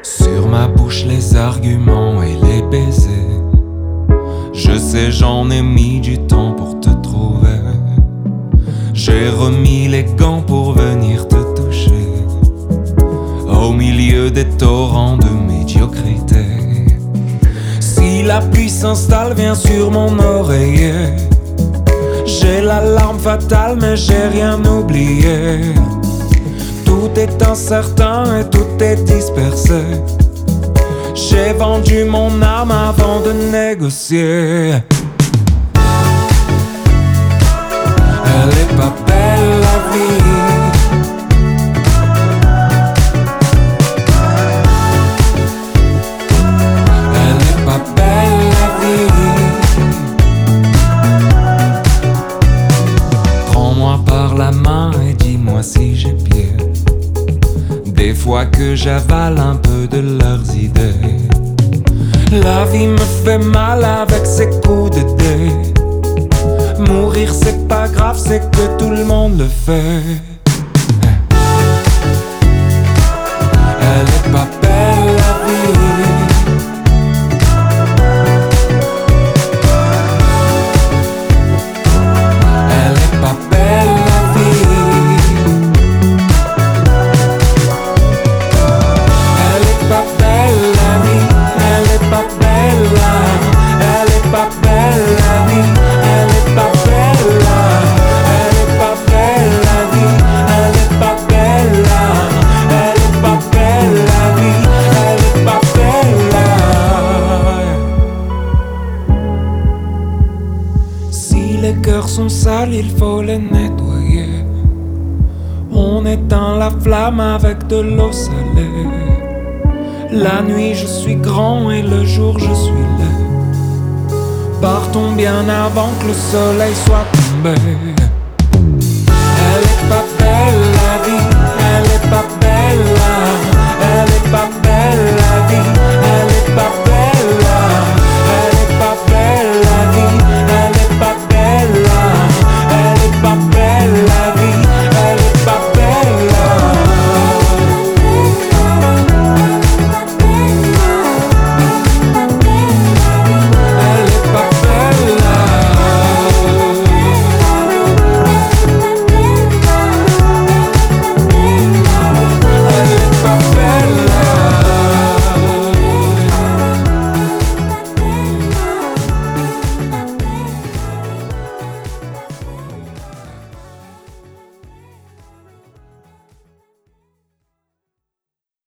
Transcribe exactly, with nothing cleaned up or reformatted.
Sur ma bouche les arguments et les baisers. Je sais j'en ai mis du temps pour te trouver. J'ai remis les gants pour venir te toucher. Au milieu des torrents de médiocrité. Si la pluie s'installe, viens sur mon oreiller. J'ai l'alarme fatale mais j'ai rien oublié. Tout est incertain et tout est dispersé. J'ai vendu mon âme avant de négocier. Elle est pas belle la vie. Elle est pas belle la vie. Prends-moi par la main et dis-moi si j'ai pied. Des fois que j'avale un peu de leurs idées. La vie me fait mal avec ses coups de dé. Mourir c'est pas grave, c'est que tout le monde le fait. Elle est pas belle la vie. Elle est pas belle la vie. Elle est pas belle la vie. Elle est pas belle la. Elle est pas belle la vie. Elle est pas belle la. Elle est pas belle la vie. Elle est pas belle la. Elle est pas belle la vie. Elle est pas belle la. Si les cœurs sont sales, il faut les nettoyer. On éteint la flamme avec de l'eau salée. La nuit je suis grand et le jour je suis laid. Partons bien avant que le soleil soit tombé.